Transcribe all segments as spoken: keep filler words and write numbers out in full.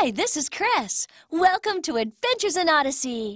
Hi, this is Chris. Welcome to Adventures in Odyssey.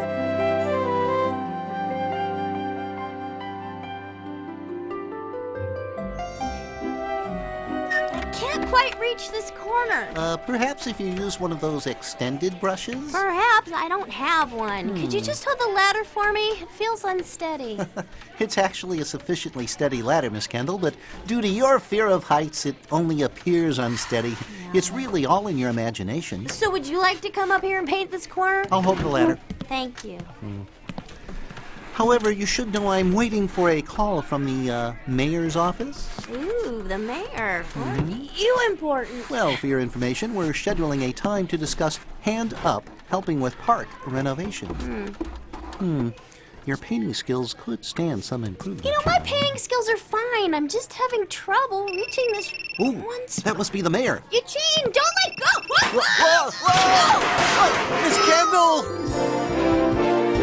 Can't quite reach this corner. Uh, perhaps if you use one of those extended brushes? Perhaps. I don't have one. Hmm. Could you just hold the ladder for me? It feels unsteady. It's actually a sufficiently steady ladder, Miss Kendall, but due to your fear of heights, it only appears unsteady. Yeah. It's really all in your imagination. So would you like to come up here and paint this corner? I'll hold the ladder. Thank you. Hmm. However, you should know I'm waiting for a call from the uh, mayor's office. Ooh, the mayor. What Mhm. are you important? Well, for your information, we're scheduling a time to discuss Hand Up, helping with park renovation. Hmm. Hmm. Your painting skills could stand some improvement. You know, my painting skills are fine. I'm just having trouble reaching this Ooh, one spot. that must be the mayor. Eugene, don't let go! Whoa, whoa, whoa! Miss Kendall!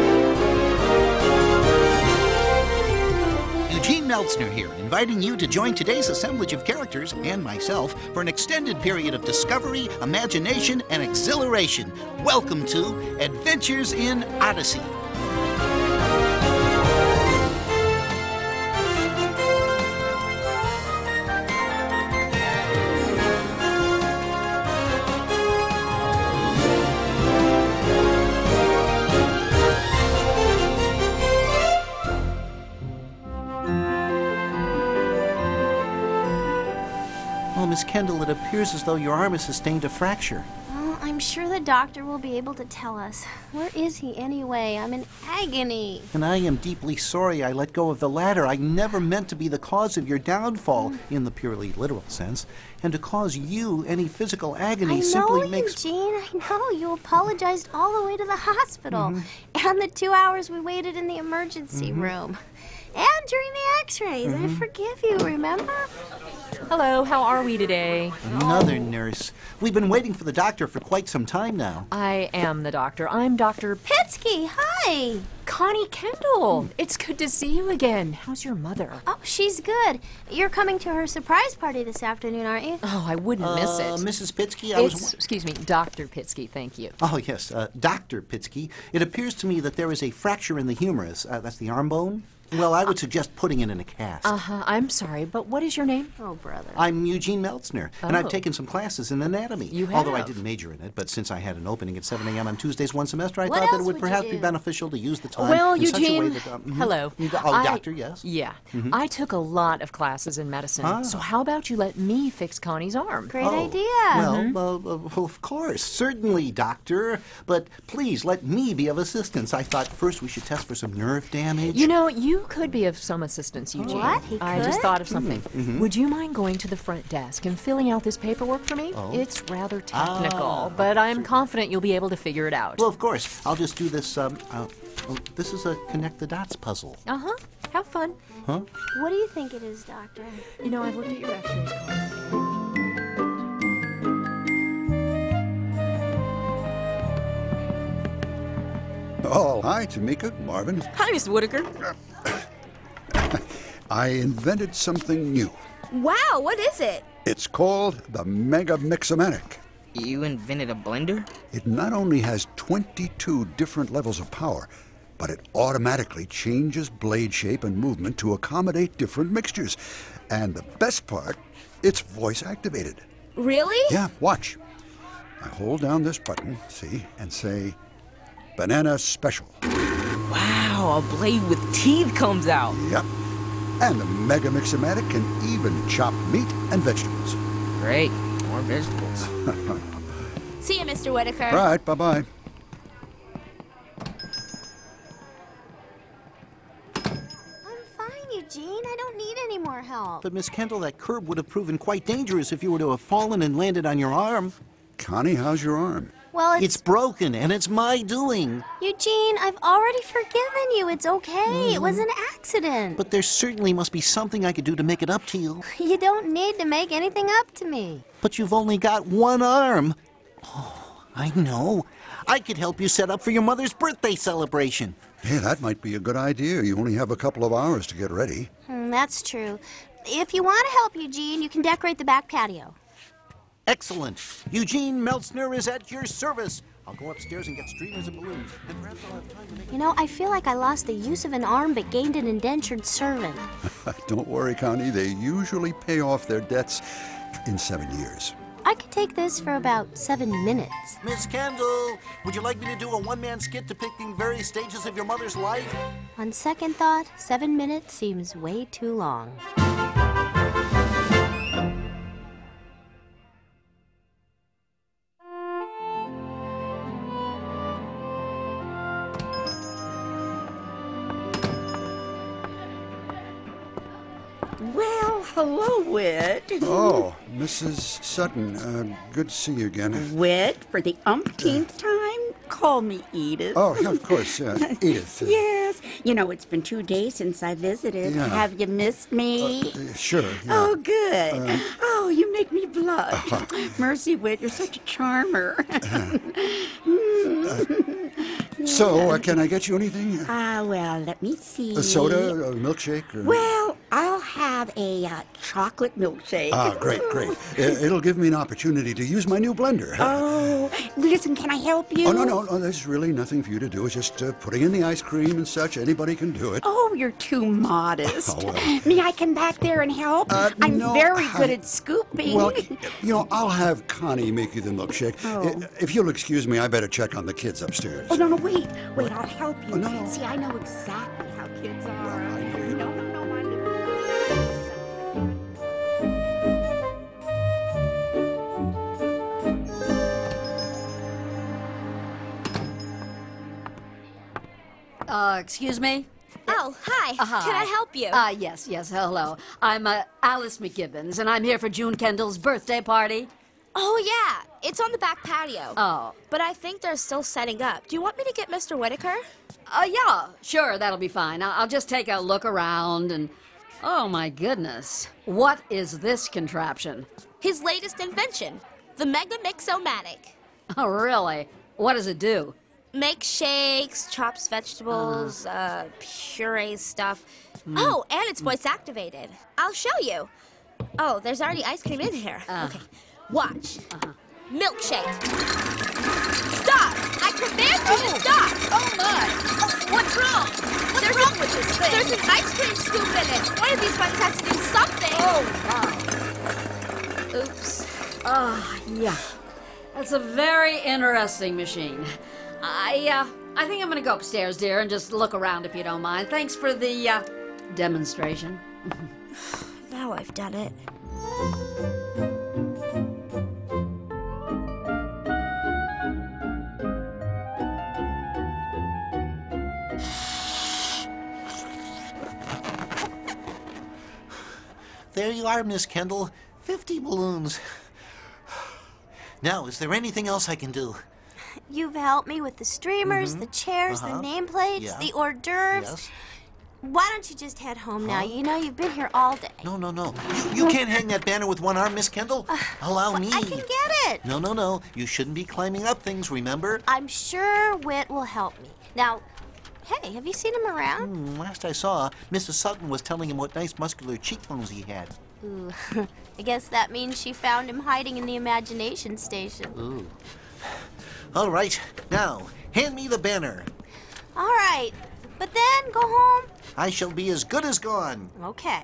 Eugene Meltzner here, inviting you to join today's assemblage of characters and myself for an extended period of discovery, imagination, and exhilaration. Welcome to Adventures in Odyssey. Well, Miss Kendall, it appears as though your arm has sustained a fracture. Well, I'm sure the doctor will be able to tell us. Where is he anyway? I'm in agony. And I am deeply sorry I let go of the ladder. I never meant to be the cause of your downfall, in the purely literal sense. And to cause you any physical agony I simply know, makes... Eugene, I know. You apologized all the way to the hospital. Mm-hmm. And the two hours we waited in the emergency Mm-hmm. room. And during the x-rays. I forgive you, remember? Hello, how are we today? Another nurse. We've been waiting for the doctor for quite some time now. I am the doctor. I'm Doctor Pitsky, hi. Connie Kendall. It's good to see you again. How's your mother? Oh, she's good. You're coming to her surprise party this afternoon, aren't you? Oh, I wouldn't miss Uh, it. Missus Pitsky, I It's, was... excuse me, Doctor Pitsky, thank you. Oh, yes, uh, Doctor Pitsky. It appears to me that there is a fracture in the humerus. Uh, that's the arm bone. Well, I would suggest putting it in a cast. Uh-huh, I'm sorry, but what is your name? Oh, brother. I'm Eugene Meltzner, and I've Oh. taken some classes in anatomy. You Although I have? didn't major in it, but since I had an opening at seven a.m. on Tuesdays one semester, I What thought that else it would would you perhaps be do? beneficial to use the time Well, in such a way Eugene, that... um, mhm. hello. Oh, I- doctor, yes? Yeah. I took a lot of classes in medicine, Ah. so how about you let me fix Connie's arm? Great Oh, idea. Well, uh, uh, well, of course, certainly, doctor. But please let me be of assistance. I thought first we should test for some nerve damage. You know, you could be of some assistance, Eugene. What? He I just could? thought of something. Would you mind going to the front desk and filling out this paperwork for me? Oh. It's rather technical, Ah, but I'm confident you'll be able to figure it out. Well, of course. I'll just do this. Um, uh, oh, this is a connect the dots puzzle. Uh-huh. Have fun. Huh? What do you think it is, doctor? You know, I've looked at your x-rays, Connie. Oh, hi, Tamika, Marvin. Hi, Mister Whitaker. I invented something new. Wow, what is it? It's called the Mega Mixomatic. You invented a blender? It not only has twenty-two different levels of power, but it automatically changes blade shape and movement to accommodate different mixtures. And the best part, it's voice activated. Really? Yeah, watch. I hold down this button, see, and say, Banana Special. Wow, a blade with teeth comes out. Yep. And the Mega Mixomatic can even chop meat and vegetables. Great, more vegetables. See you, Mister Whitaker. All right, bye-bye. I'm fine, Eugene. I don't need any more help. But, Miss Kendall, that curb would have proven quite dangerous if you were to have fallen and landed on your arm. Connie, how's your arm? Well, it's... It's broken, and it's my doing. Eugene, I've already forgiven you. It's okay. It was an accident. But there certainly must be something I could do to make it up to you. You don't need to make anything up to me. But you've only got one arm. Oh, I know. I could help you set up for your mother's birthday celebration. Hey, that might be a good idea. You only have a couple of hours to get ready. Hmm, that's true. If you want to help Eugene, you can decorate the back patio. Excellent. Eugene Meltzner is at your service. I'll go upstairs and get streamers and balloons. And perhaps I'll have time to make... You know, I feel like I lost the use of an arm but gained an indentured servant. Don't worry, Connie. They usually pay off their debts in seven years. I could take this for about seven minutes. Miss Kendall, would you like me to do a one-man skit depicting various stages of your mother's life? On second thought, seven minutes seems way too long. Well, hello, Whit. Oh, Missus Sutton, uh, good to see you again. Whit, for the umpteenth time, call me Edith. Oh, yeah, of course, yeah. Edith. Uh, Yes. You know, it's been two days since I visited. Yeah. Have you missed me? uh, sure, yeah. Oh, good. Uh, oh, you make me blush. Mercy, Whit, you're such a charmer. So, uh, can I get you anything? Ah, well, let me see. A soda, a milkshake? Or... Well, I'll have a uh, chocolate milkshake. Ah, great, great. Uh, It'll give me an opportunity to use my new blender. Oh, listen, can I help you? Oh, no, no, no, there's really nothing for you to do. It's just uh, putting in the ice cream and such. Anybody can do it. Oh, you're too modest. Oh, well. May I come back there and help? Uh, I'm no, very good I- at scooping. Well, you know, I'll have Connie make you the milkshake. Oh. I- If you'll excuse me, I better check on the kids upstairs. Oh, no, no, wait. Wait, I'll help you. Oh, no, no. See, I know exactly how kids are. I know you No, no, no, Uh, excuse me? Oh, hi. Uh-huh. Can I help you? Uh, yes, yes, hello. I'm, uh, Alice McGibbons, and I'm here for June Kendall's birthday party. oh, yeah. It's on the back patio. Oh. But I think they're still setting up. Do you want me to get Mister Whitaker? Uh, yeah, sure, that'll be fine. I- I'll just take a look around and... Oh, my goodness. What is this contraption? His latest invention, the Mega Mix-O-Matic. Oh, really? What does it do? Makes shakes, chops vegetables, uh, purees stuff. Oh, and it's voice activated. I'll show you. Oh, there's already ice cream in here. Okay, watch. Milkshake. Stop! I command you to stop! Oh, my! What's wrong? What's There's wrong a- with this thing? There's an ice cream scoop in it. One of these buttons has to do something. Oh, wow. Oops. Ah, yeah. That's a very interesting machine. I, uh, I think I'm gonna go upstairs, dear, and just look around if you don't mind. Thanks for the, uh, demonstration. Now I've done it. There you are, Miss Kendall. Fifty balloons. Now, is there anything else I can do? You've helped me with the streamers, the chairs, Uh-huh. the nameplates, Yeah. the hors d'oeuvres. Yes? Why don't you just head home now? You know, you've been here all day. No, no, no. You, you can't hang that banner with one arm, Miss Kendall. Allow me. I can get it. No, no, no. You shouldn't be climbing up things, remember? I'm sure Whit will help me. Now, hey, have you seen him around? Hmm, last I saw, Missus Sutton was telling him what nice muscular cheekbones he had. Ooh, I guess that means she found him hiding in the imagination station. Ooh. All right. Now, hand me the banner. All right, but then go home. I shall be as good as gone. Okay.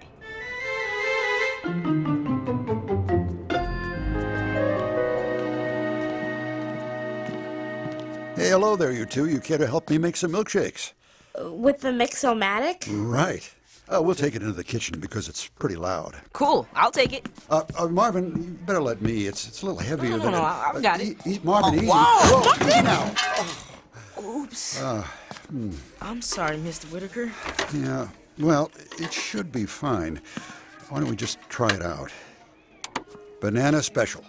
Hey, hello there, you two. You care to help me make some milkshakes? With the Mix-O-Matic? Right. Uh, we'll take it into the kitchen because it's pretty loud. Cool, I'll take it. Uh, uh, Marvin, you better let me. It's it's a little heavier No, than no, it- I- I've uh, got e- it. e- Marvin, easy. whoa, Whoa, easy now. Oops. I'm sorry, Mister Whitaker. Yeah. Well, it should be fine. Why don't we just try it out? Banana special.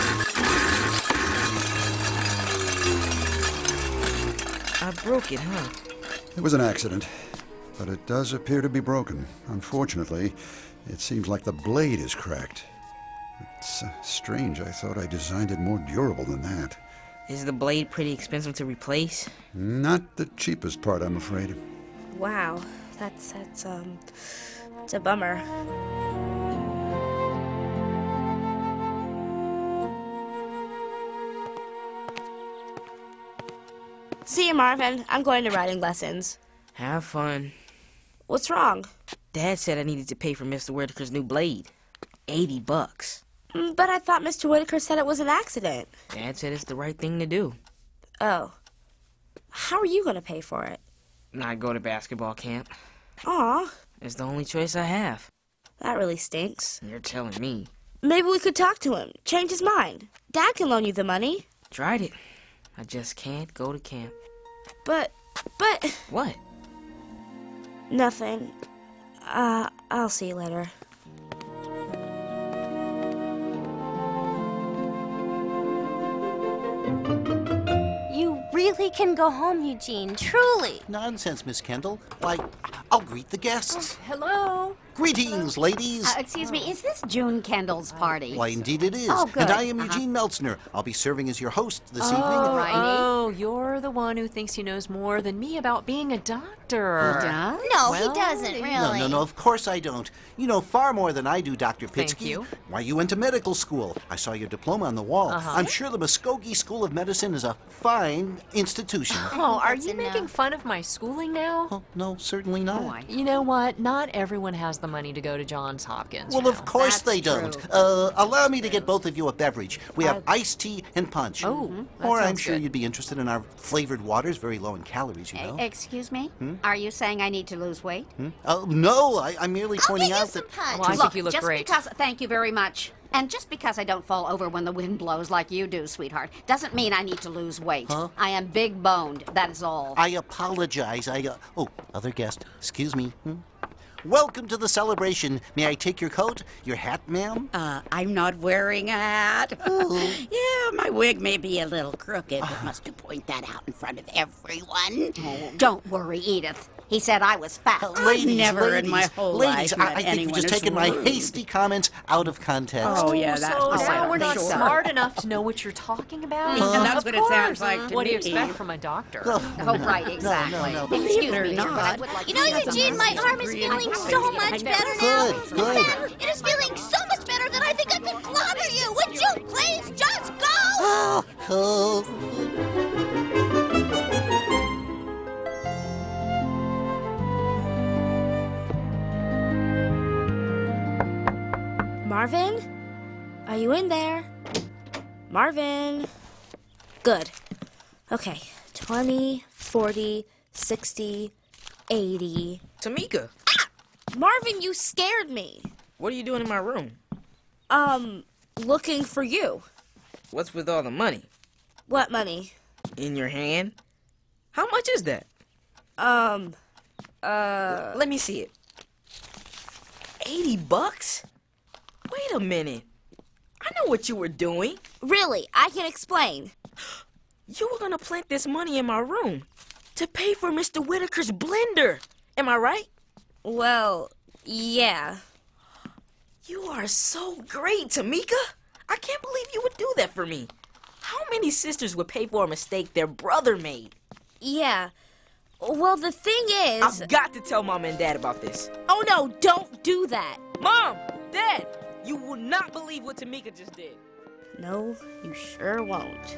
I broke it, huh? It was an accident, but it does appear to be broken. Unfortunately, it seems like the blade is cracked. It's uh, strange. I thought I designed it more durable than that. Is the blade pretty expensive to replace? Not the cheapest part, I'm afraid. Wow, that's, that's, um, it's a bummer. See you, Marvin. I'm going to riding lessons. Have fun. What's wrong? Dad said I needed to pay for Mister Whitaker's new blade. Eighty bucks. Mm, But I thought Mister Whitaker said it was an accident. Dad said it's the right thing to do. Oh. How are you going to pay for it? Not go to basketball camp. Aw, It's the only choice I have. that really stinks. You're telling me. Maybe we could talk to him, change his mind. Dad can loan you the money. Tried it. I just can't go to camp. But, but, What? nothing. Uh, I'll see you later. You really can go home, Eugene. Truly. Nonsense, Miss Kendall. Why, I'll greet the guests. Hello? Greetings, ladies. Uh, excuse me, is this June Kendall's party? Why, indeed it is. Oh, good. And I am Uh-huh. Eugene Meltzner. I'll be serving as your host this Oh, evening. righty. oh, you're the one who thinks he knows more than me about being a doctor. Does? No, Well, he doesn't, really. No, no, no, of course I don't. You know far more than I do, Doctor Thank Pitsky. you. Why, you went to medical school. I saw your diploma on the wall. Uh-huh. I'm sure the Muskogee School of Medicine is a fine institution. Oh, are That's you enough. making fun of my schooling now? Oh, no, certainly not. Oh, I- You know what? Not everyone has the money to go to Johns Hopkins. Well, you of know. course That's they don't. true. Uh, allow me to get both of you a beverage. We have iced tea and punch. Oh, that Or I'm sounds sure good. you'd be interested in our flavored waters, very low in calories, you know. E- Excuse me? Are you saying I need to lose weight? Oh, no, I, I'm merely I'll pointing get you out some that... punch. Well, I Look, think you look just great. because, thank you very much. And just because I don't fall over when the wind blows like you do, sweetheart, doesn't mean I need to lose weight. Huh? I am big boned, that is all. I apologize. I, uh... Oh, other guest. Excuse me. Hmm? Welcome to the celebration. May I take your coat? Your hat, ma'am? Uh, I'm not wearing a hat. Yeah, my wig may be a little crooked, but must you point that out in front of everyone? Don't worry, Edith. He said I was fat. Uh, ladies, never ladies, in my whole ladies, life I, met I think anyone you've just as taken my rude. hasty comments out of context. Oh, yeah, so that's now fine, we're not sure. smart enough to know what you're talking about. And that's Of what it sounds course. like to What do you me. expect from a doctor? Oh, right, exactly. no. Believe Excuse it or me, sir, but I not, would like You know, to- Eugene, my arm is feeling so much better now. Good, In good. fact, it is feeling so much better that I think I could clobber you. Would you please just go? Oh. Marvin? Are you in there? Marvin? Good. Okay. twenty, forty, sixty, eighty. Tamika, Marvin, you scared me. what are you doing in my room? Um, looking for you. What's with all the money? What money? In your hand? How much is that? Um, uh... Let me see it. eighty bucks? Wait a minute. I know what you were doing. Really, I can explain. You were gonna plant this money in my room to pay for Mister Whitaker's blender. Am I right? Well, yeah. You are so great, Tamika. I can't believe you would do that for me. How many sisters would pay for a mistake their brother made? Yeah. Well, the thing is... I've got to tell Mom and Dad about this. Oh, no, don't do that. Mom! Dad! You will not believe what Tamika just did. No, you sure won't.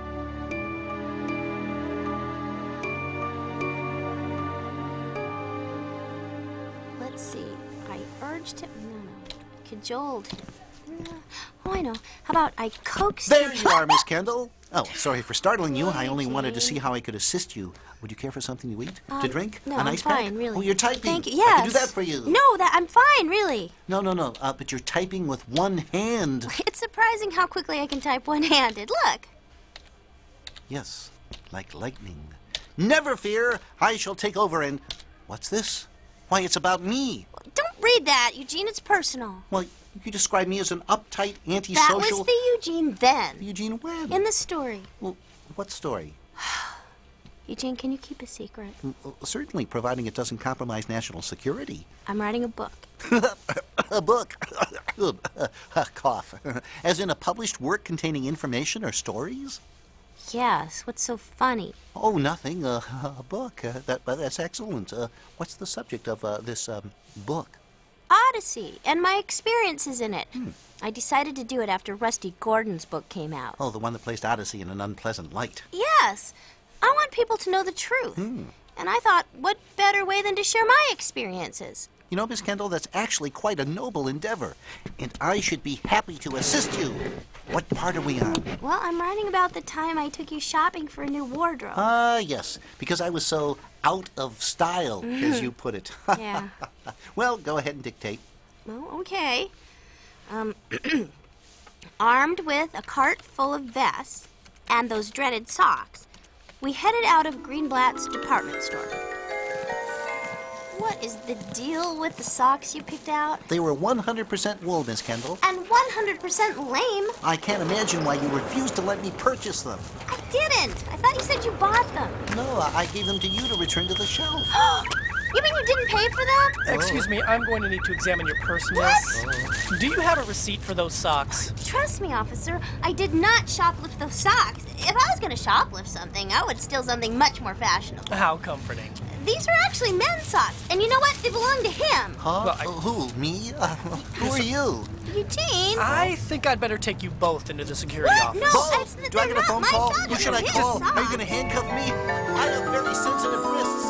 Let's see. I urged him. No, no. Cajoled him. No. Oh, I know. How about I coaxed There him? you are, Miss Kendall. Oh, sorry for startling you. I only wanted to see how I could assist you. Would you care for something to eat? to Um, drink? No, An I'm ice fine, pack? really. Oh, you're typing. Thank you. I Yes. can do that for you. No, that I'm fine, really. No, no, no. Uh, but you're typing with one hand. It's surprising how quickly I can type one-handed. Look. Yes, like lightning. Never fear. I shall take over and... What's this? Why, it's about me. Don't read that, Eugene. It's personal. Well, you describe me as an uptight, That antisocial... was the Eugene then. Eugene when? In the story. Well, what story? Eugene, can you keep a secret? Well, certainly, providing it doesn't compromise national security. I'm writing a book. A book. Cough. As in a published work containing information or stories? Yes. What's so funny? Oh, nothing. Uh, a book. Uh, that, but that's excellent. Uh, what's the subject of uh, this um, book? Odyssey and my experiences in it. I decided to do it after Rusty Gordon's book came out. Oh, the one that placed Odyssey in an unpleasant light. Yes. I want want people to know the truth. Hmm. And I thought, what better way than to share my experiences? You know, Miss Kendall, that's actually quite a noble endeavor, and I should be happy to assist you. What part are we on? Well, I'm writing about the time I took you shopping for a new wardrobe. Ah, uh, yes, because I was so out of style, Mhm. as you put it. Yeah. Well, go ahead and dictate. Well, okay. Um, armed with a cart full of vests and those dreaded socks, we headed out of Greenblatt's department store. What is the deal with the socks you picked out? They were one hundred percent wool, Miss Kendall. And one hundred percent lame. I can't imagine why you refused to let me purchase them. I didn't. I thought you said you bought them. No, I gave them to you to return to the shelf. You mean you didn't pay for them? Excuse me, I'm going to need to examine your purse, miss. What? Do you have a receipt for those socks? Trust me, officer, I did not shoplift those socks. If I was going to shoplift something, I would steal something much more fashionable. How comforting. These are actually men's socks, and you know what? They belong to him. Huh? Well, I- Uh, Who? Me? Uh, who are you? Eugene. I think I'd better take you both into the security What? office. No, Oh, it's, do I they're get a not phone my call? socks. Who should I They're his call? Are you socks. going to handcuff me? I have very sensitive wrists.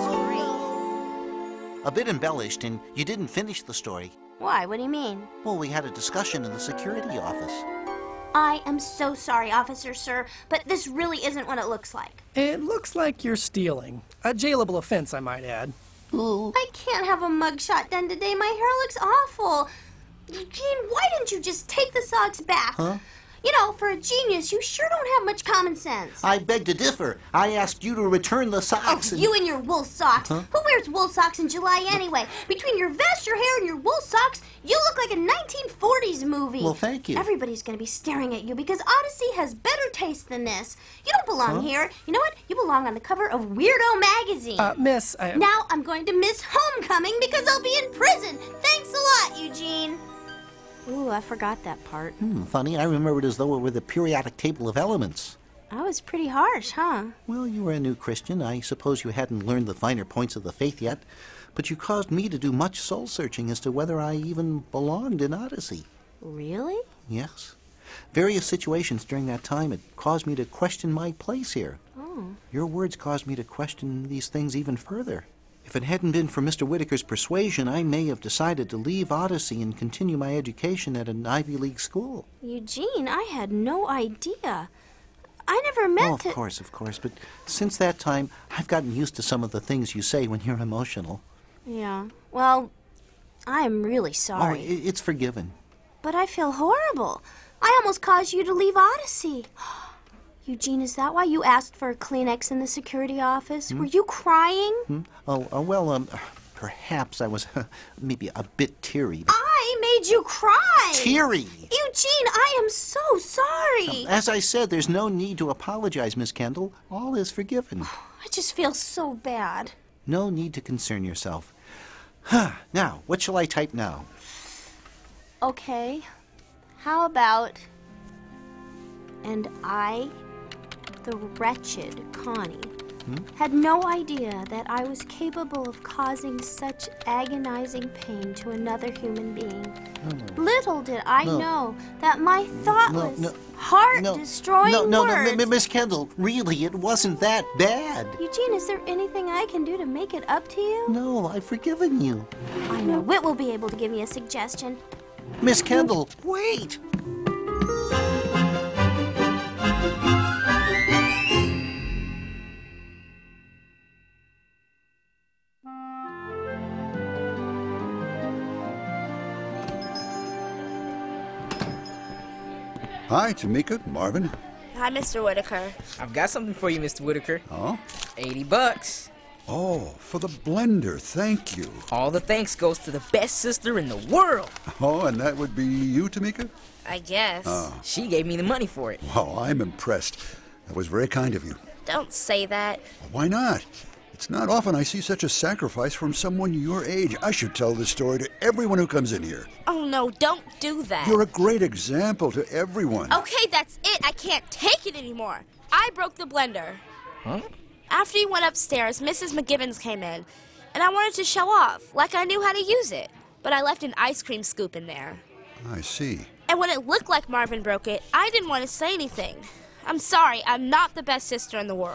A bit embellished, and you didn't finish the story. Why? What do you mean? Well, we had a discussion in the security office. I am so sorry, officer, sir, but this really isn't what it looks like. It looks like you're stealing. A jailable offense, I might add. Ooh. I can't have a mugshot done today. My hair looks awful. Eugene, why didn't you just take the socks back? Huh? You know, for a genius, you sure don't have much common sense. I beg to differ. I asked you to return the socks. Oh, and... you and your wool socks. Huh? Who wears wool socks in July anyway? Between your vest, your hair, and your wool socks, you look like a nineteen forties movie. Well, thank you. Everybody's going to be staring at you because Odyssey has better taste than this. You don't belong Huh? here. You know what? You belong on the cover of Weirdo magazine. Uh, miss, I... Now I'm going to miss homecoming because I'll be in prison. Thanks a lot, Eugene. Ooh, I forgot that part. Hmm, funny, I remember it as though it were the periodic table of elements. I was pretty harsh, huh? Well, you were a new Christian. I suppose you hadn't learned the finer points of the faith yet. But you caused me to do much soul-searching as to whether I even belonged in Odyssey. Really? Yes. Various situations during that time had caused me to question my place here. Oh. Your words caused me to question these things even further. If it hadn't been for Mister Whitaker's persuasion, I may have decided to leave Odyssey and continue my education at an Ivy League school. Eugene, I had no idea. I never meant Oh, of to... course, of course. But since that time, I've gotten used to some of the things you say when you're emotional. Yeah. Well, I'm really Oh, sorry. i- it's forgiven. But I feel horrible. I almost caused you to leave Odyssey. Eugene, is that why you asked for a Kleenex in the security office? Hmm? Were you crying? Hmm? Oh, uh, well, um, perhaps I was maybe a bit teary. But I made you cry. teary! Eugene, I am so sorry. As I said, there's no need to apologize, Miss Kendall. All is forgiven. I just feel so bad. No need to concern yourself. Now, what shall I type now? Okay. How about... And I, the wretched Connie, Hmm? had no idea that I was capable of causing such agonizing pain to another human being. Little did I No. know that my thoughtless, no. heart-destroying no, no, no, words... M- M- Miss Kendall, really, it wasn't that bad. Eugene, is there anything I can do to make it up to you? No, I've forgiven you. I know Whit will be able to give me a suggestion. Miss Kendall, wait! Hi, Tamika, Marvin. Hi, Mister Whitaker. I've got something for you, Mister Whitaker. Oh? eighty bucks. Oh, for the blender, thank you. All the thanks goes to the best sister in the world. Oh, and that would be you, Tamika? I guess. Oh. She gave me the money for it. Wow, I'm impressed. That was very kind of you. Don't say that. Why not? It's not often I see such a sacrifice from someone your age. I should tell this story to everyone who comes in here. Oh, no, don't do that. You're a great example to everyone. Okay, that's it. I can't take it anymore. I broke the blender. Huh? After you went upstairs, Missus McGibbons came in, and I wanted to show off, like I knew how to use it. But I left an ice cream scoop in there. I see. And when it looked like Marvin broke it, I didn't want to say anything. I'm sorry, I'm not the best sister in the world.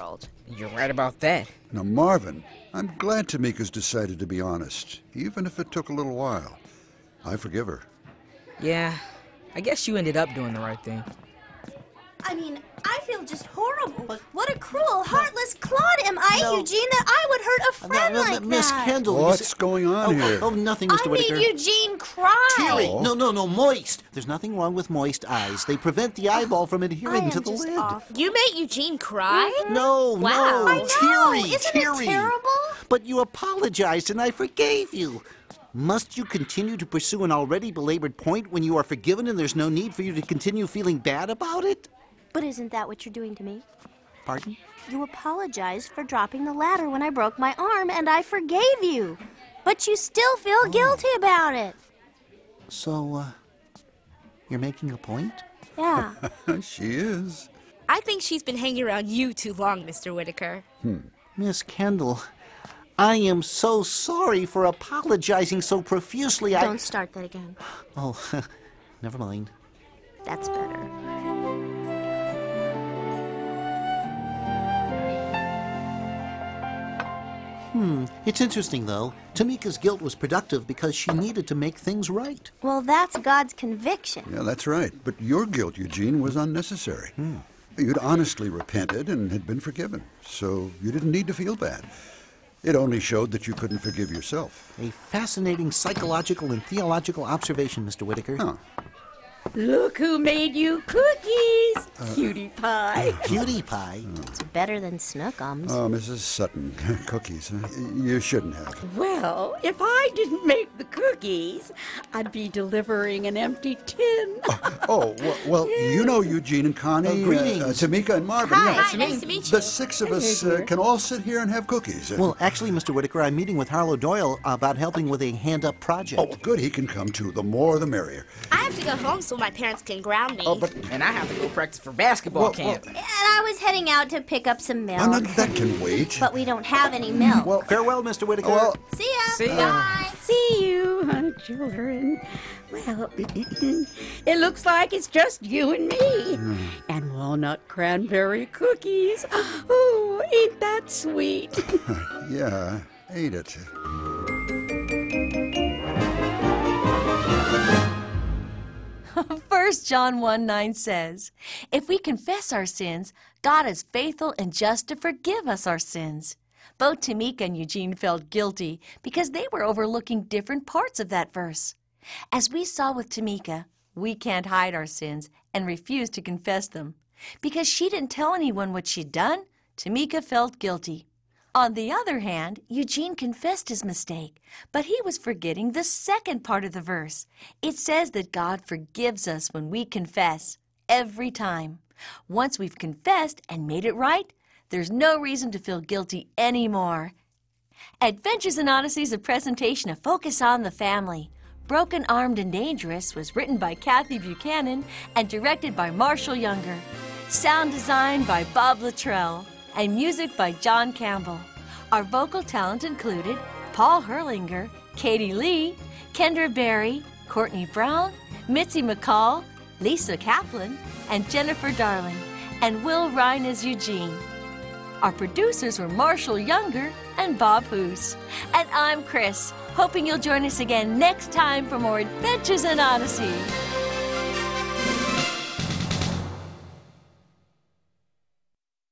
You're right about that. Now, Marvin, I'm glad Tamika's decided to be honest, even if it took a little while. I forgive her. Yeah, I guess you ended up doing the right thing. I mean, I feel just horrible. What a cruel, heartless clod am I, No. Eugene, that I would hurt a friend No, no, like Miss that. Kendall. What's Miss- going on oh, here? Oh, nothing, Mister I Whitaker. made Eugene cry. Teary. Oh. No, no, no, moist. There's nothing wrong with moist eyes. They prevent the eyeball from I adhering am to the just lid. off. You made Eugene cry? No, Wow. no, I know. Teary, Isn't it Teary. terrible? But you apologized and I forgave you. Must you continue to pursue an already belabored point when you are forgiven and there's no need for you to continue feeling bad about it? But isn't that what you're doing to me? Pardon? You apologized for dropping the ladder when I broke my arm, and I forgave you. But you still feel Oh. guilty about it. So, uh, you're making a point? Yeah. She is. I think she's been hanging around you too long, Mister Whitaker. Miss Kendall, I am so sorry for apologizing so profusely. I... Don't start that again. Oh, never mind. That's better. Hmm, it's interesting, though. Tamika's guilt was productive because she needed to make things right. Well, that's God's conviction. Yeah, that's right. But your guilt, Eugene, was unnecessary. You'd honestly repented and had been forgiven, so you didn't need to feel bad. It only showed that you couldn't forgive yourself. A fascinating psychological and theological observation, Mister Whitaker. Huh. Look who made you cookies, cutie pie. Cutie pie. It's better than Snookums. Oh, Missus Sutton, cookies. Huh? You shouldn't have. Well, if I didn't make the cookies, I'd be delivering an empty tin. Oh, well, well you know Eugene and Connie, Oh, greetings. uh, uh, Tamika and Marvin. Hi. yeah. Hi, nice to meet you. The six of us uh, can all sit here and have cookies. Well, actually, Mister Whitaker, I'm meeting with Harlow Doyle about helping with a hand-up project. oh, good, he can come too. The more the merrier. I have to go home so my parents can ground me. Oh, but And I have to go practice for basketball Well, camp. And I was heading out to pick up some milk. oh, no, that can wait. But we don't have any milk. Well, Farewell, Mister Whitaker. well, See ya. See ya. Bye. See you, huh, children. Well, it looks like it's just you and me. And walnut cranberry cookies. Oh, ain't that sweet? yeah, ain't it? First John one nine says, "If we confess our sins, God is faithful and just to forgive us our sins." Both Tamika and Eugene felt guilty because they were overlooking different parts of that verse. As we saw with Tamika, we can't hide our sins and refuse to confess them. Because she didn't tell anyone what she'd done, Tamika felt guilty. On the other hand, Eugene confessed his mistake, but he was forgetting the second part of the verse. It says that God forgives us when we confess, every time. Once we've confessed and made it right, there's no reason to feel guilty anymore. Adventures in Odyssey is a presentation of Focus on the Family. Broken Armed and Dangerous was written by Kathy Buchanan and directed by Marshall Younger. Sound design by Bob Luttrell and music by John Campbell. Our vocal talent included Paul Herlinger, Katie Lee, Kendra Berry, Courtney Brown, Mitzi McCall, Lisa Kaplan, and Jennifer Darling, and Will Ryan as Eugene. Our producers were Marshall Younger and Bob Hoos. And I'm Chris, hoping you'll join us again next time for more Adventures in Odyssey.